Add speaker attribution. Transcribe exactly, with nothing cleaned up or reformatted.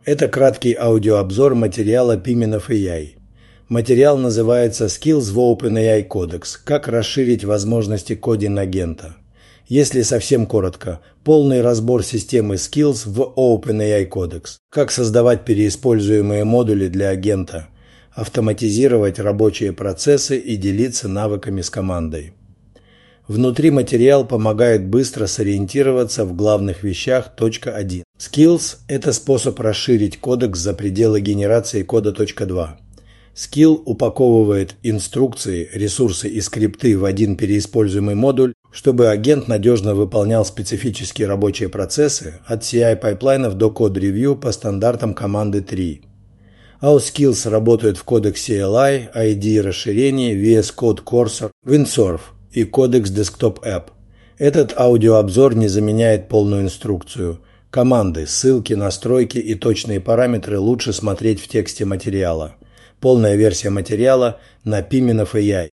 Speaker 1: Это краткий аудиообзор материала Pimenov эй ай. Материал называется «Skills в OpenAI Codex. Как расширить возможности кодинг-агента». Если совсем коротко, полный разбор системы Skills в OpenAI Codex. Как создавать переиспользуемые модули для агента, автоматизировать рабочие процессы и делиться навыками с командой. Внутри материал помогает быстро сориентироваться в главных вещах. один. Skills – это способ расширить кодекс за пределы генерации кода. два. Skill упаковывает инструкции, ресурсы и скрипты в один переиспользуемый модуль, чтобы агент надежно выполнял специфические рабочие процессы от си ай-пайплайнов до код-ревью по стандартам команды три. эй ю Skills работают в кодекс си эл ай, ай ди расширений, ви эс Code Cursor, Windsurf и кодекс Desktop App. Этот аудиообзор не заменяет полную инструкцию. Команды, ссылки, настройки и точные параметры лучше смотреть в тексте материала. Полная версия материала на Pimenov эй ай.